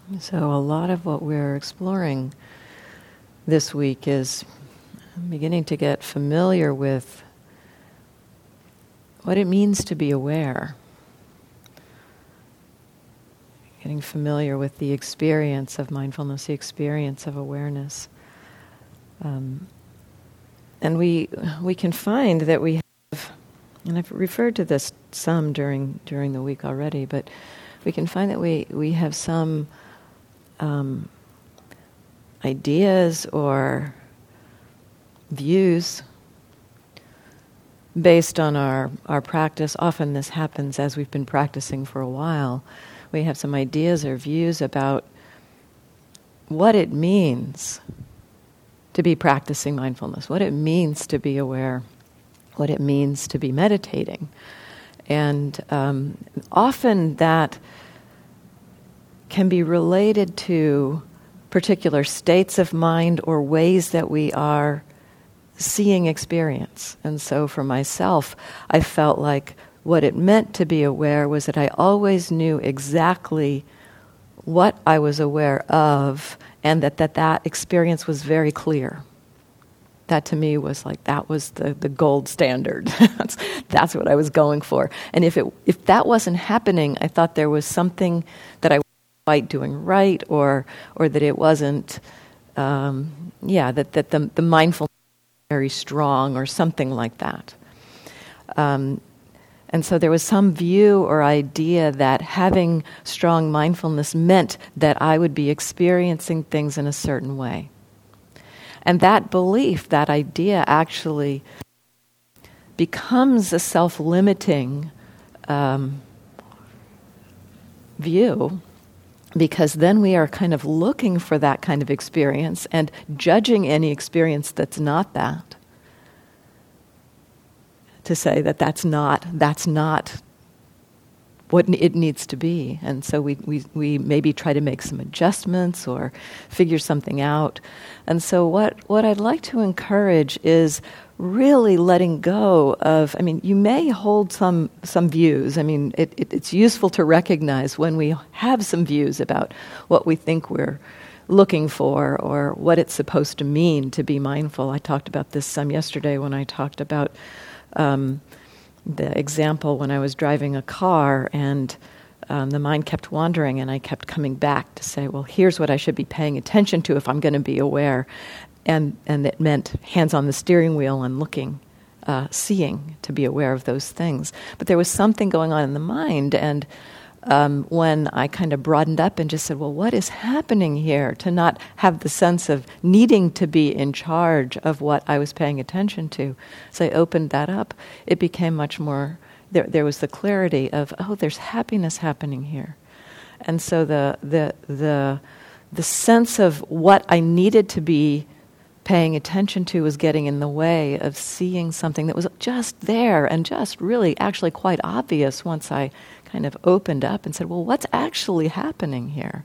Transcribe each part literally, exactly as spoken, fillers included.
So a lot of what we're exploring this week is beginning to get familiar with what it means to be aware. Getting familiar with the experience of mindfulness, the experience of awareness. Um, and we we can find that we have, and I've referred to this some during during the week already, but we can find that we, we have some um, ideas or views based on our, our practice. Often this happens as we've been practicing for a while. We have some ideas or views about what it means to be practicing mindfulness, what it means to be aware, what it means to be meditating. And um, often that can be related to particular states of mind or ways that we are seeing experience. And so for myself, I felt like what it meant to be aware was that I always knew exactly what I was aware of, and that that, that experience was very clear. That to me was like, that was the, the gold standard. that's, that's what I was going for. And if it if that wasn't happening, I thought there was something that I wasn't quite doing right, or or that it wasn't, um, yeah, that, that the, the mindfulness was very strong, or something like that. Um, and so there was some view or idea that having strong mindfulness meant that I would be experiencing things in a certain way. And that belief, that idea, actually becomes a self-limiting um, view, because then we are kind of looking for that kind of experience and judging any experience that's not that, to say that that's not that's not what it needs to be. And so we, we, we maybe try to make some adjustments or figure something out. And so what, what I'd like to encourage is really letting go of, I mean, you may hold some some views. I mean, it, it, it's useful to recognize when we have some views about what we think we're looking for or what it's supposed to mean to be mindful. I talked about this some yesterday when I talked about um, the example when I was driving a car and um, the mind kept wandering, and I kept coming back to say, well, here's what I should be paying attention to if I'm going to be aware. And and it meant hands on the steering wheel and looking, uh, seeing, to be aware of those things. But there was something going on in the mind, and um, when I kind of broadened up and just said, well, what is happening here? To not have the sense of needing to be in charge of what I was paying attention to. So I opened that up. It became much more, there, there was the clarity of, oh, there's happiness happening here. And so the the the the sense of what I needed to be paying attention to was getting in the way of seeing something that was just there and just really actually quite obvious once I kind of opened up and said, well, what's actually happening here?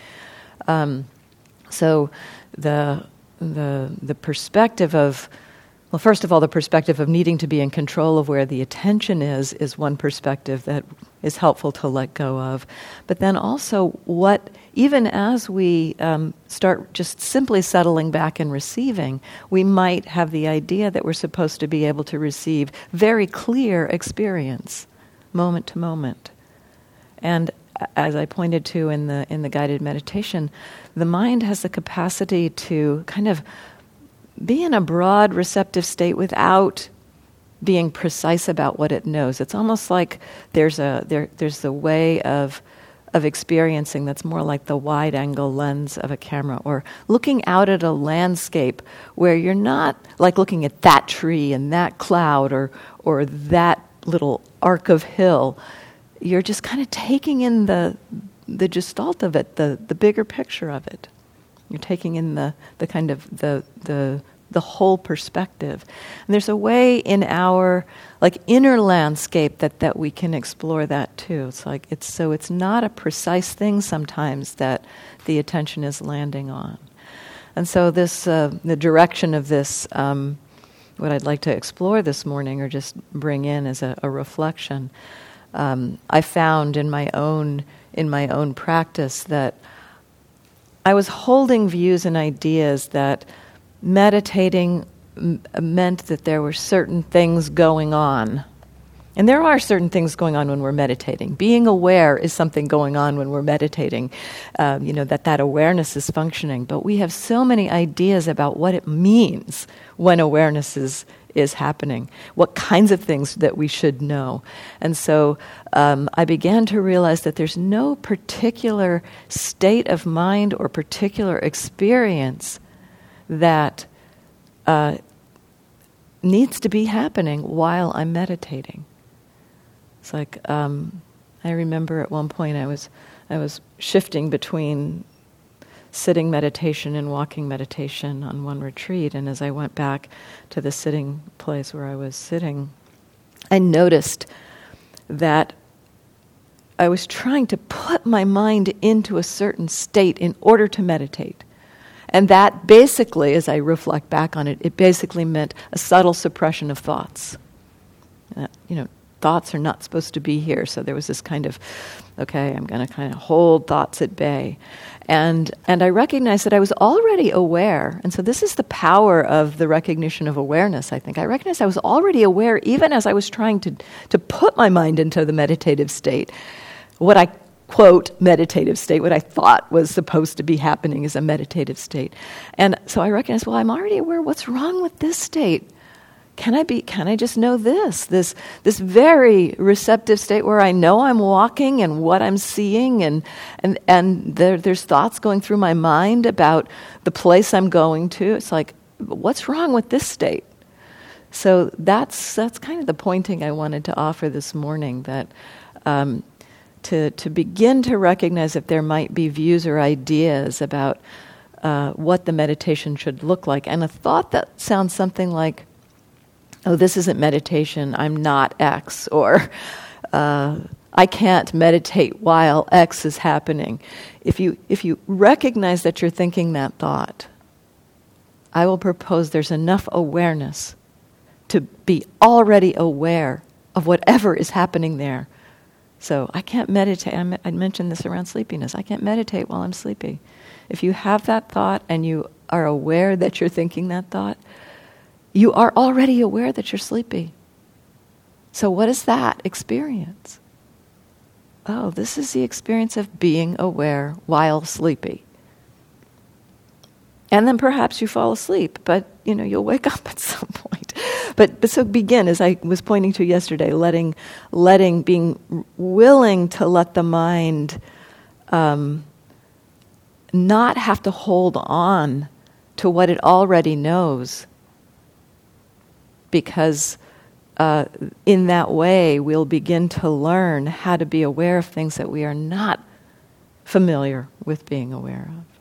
Um, so the the the perspective of, well, first of all, the perspective of needing to be in control of where the attention is, is one perspective that is helpful to let go of. But then also what, even as we um, start just simply settling back and receiving, we might have the idea that we're supposed to be able to receive very clear experience, moment to moment. And as I pointed to in the in the guided meditation, the mind has the capacity to kind of be in a broad receptive state without being precise about what it knows. It's almost like there's a there there's the way of of experiencing that's more like the wide angle lens of a camera, or looking out at a landscape where you're not like looking at that tree and that cloud or or that little arc of hill. You're just kind of taking in the the gestalt of it, the, the bigger picture of it. You're taking in the, the kind of the the the whole perspective. And there's a way in our like inner landscape that, that we can explore that too. It's like it's so it's not a precise thing sometimes that the attention is landing on. And so this uh, the direction of this um, what I'd like to explore this morning, or just bring in as a, a reflection. Um, I found in my own in my own practice that I was holding views and ideas that meditating m- meant that there were certain things going on. And there are certain things going on when we're meditating. Being aware is something going on when we're meditating, um, you know, that that awareness is functioning. But we have so many ideas about what it means when awareness is, is happening, what kinds of things that we should know. And so um, I began to realize that there's no particular state of mind or particular experience that uh, needs to be happening while I'm meditating. It's like um, I remember at one point I was I was shifting between sitting meditation and walking meditation on one retreat, and as I went back to the sitting place where I was sitting, I noticed that I was trying to put my mind into a certain state in order to meditate. And that basically, as I reflect back on it, it basically meant a subtle suppression of thoughts. Uh, you know, thoughts are not supposed to be here. So there was this kind of, okay, I'm going to kind of hold thoughts at bay. And and I recognized that I was already aware. And so this is the power of the recognition of awareness, I think. I recognized I was already aware even as I was trying to, to put my mind into the meditative state. What I quote, meditative state, what I thought was supposed to be happening is a meditative state. And so I recognized, well, I'm already aware. What's wrong with this state? Can I be? Can I just know this? This this very receptive state where I know I'm walking and what I'm seeing, and and and there, there's thoughts going through my mind about the place I'm going to. It's like, what's wrong with this state? So that's that's kind of the pointing I wanted to offer this morning. That um, to to begin to recognize if there might be views or ideas about uh, what the meditation should look like, and a thought that sounds something like, oh, this isn't meditation, I'm not X, or uh, I can't meditate while X is happening. If you if you recognize that you're thinking that thought, I will propose there's enough awareness to be already aware of whatever is happening there. So I can't meditate, I, me- I mentioned this around sleepiness, I can't meditate while I'm sleepy. If you have that thought and you are aware that you're thinking that thought, you are already aware that you're sleepy. So what is that experience? Oh, this is the experience of being aware while sleepy. And then perhaps you fall asleep, but you know, you'll wake up at some point. But, but so begin, as I was pointing to yesterday, letting, letting, being willing to let the mind um, not have to hold on to what it already knows, because uh, in that way we'll begin to learn how to be aware of things that we are not familiar with being aware of.